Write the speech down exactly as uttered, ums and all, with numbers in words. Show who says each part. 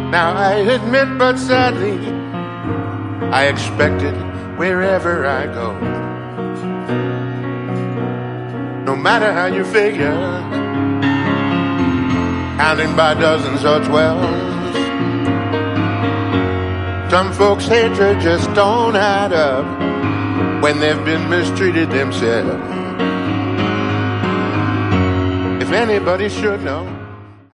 Speaker 1: Now I admit, but sadly, I expect it wherever I go. No matter how you figure, counting by dozens or twelves, some folks' hatred just don't add up when they've been mistreated themselves. If anybody should know,